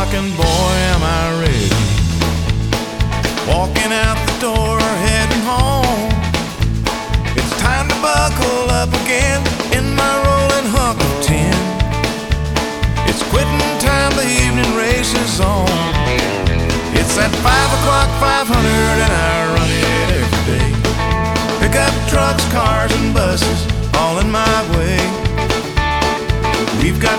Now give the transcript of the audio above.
trucking, boy, am I ready. Walking out the door, heading home. It's time to buckle up again in my rolling hunk of tin. It's quitting time, the evening race is on. It's that 5 o'clock 500 and I run it every day. Pick up trucks, cars and buses all in my way.